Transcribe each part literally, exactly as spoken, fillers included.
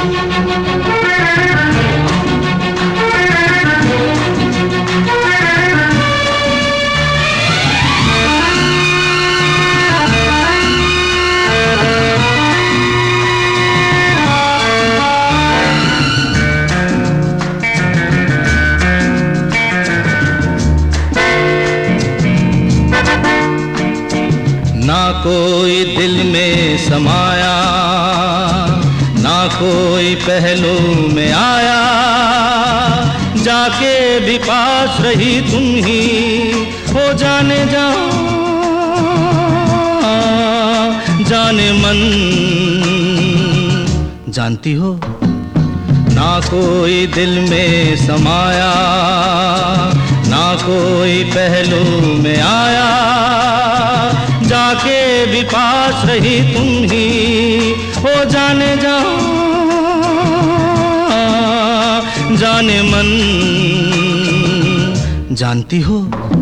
ना कोई दिल में समाया, ना कोई पहलू में आया, जाके भी पास रही तुम ही हो जाने जा जाने मन। जानती हो ना कोई दिल में समाया, ना कोई पहलू में आया, जाके भी पास रही तुम ही हो जाने जा जाने मन। जानती हो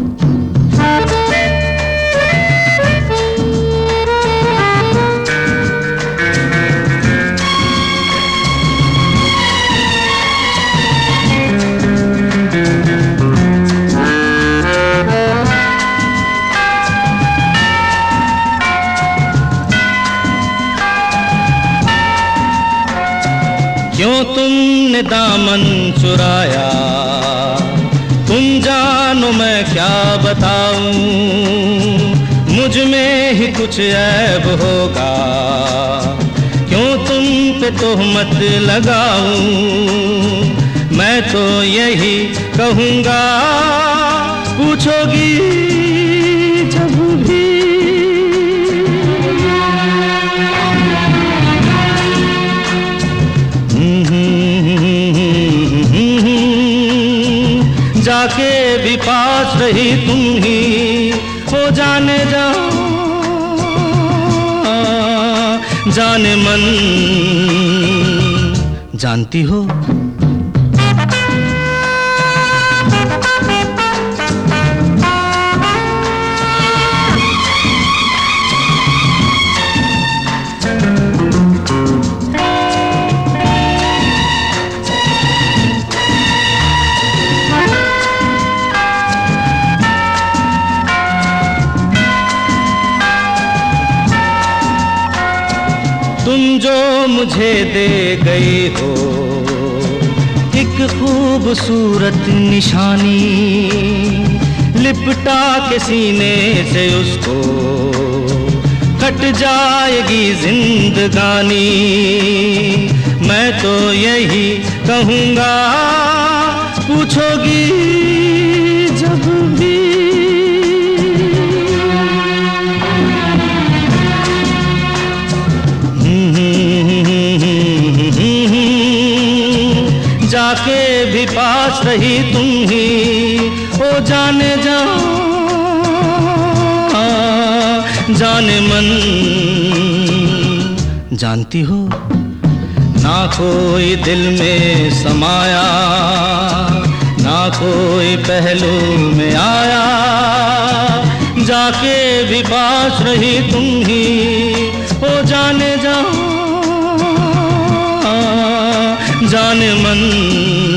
क्यों तुमने दामन चुराया, तुम जानो मैं क्या बताऊं, मुझ में ही कुछ ऐब होगा, क्यों तुम पे तोहमत लगाऊं। मैं तो यही कहूँगा, पूछोगी जब भी जाके भी पास रही तुम ही हो जाने जा जाने मन। जानती हो तुम जो मुझे दे गई हो एक खूबसूरत निशानी, लिपटा के सीने से उसको कट जाएगी जिंदगानी। मैं तो यही कहूँगा, पूछोगी जब भी जाके भी पास रही तुम ही हो जाने जा जाने मन। जानती हो ना कोई दिल में समाया, ना कोई पहलू में आया, जाके भी पास रही तुम ही हो जाने जा जाने मन।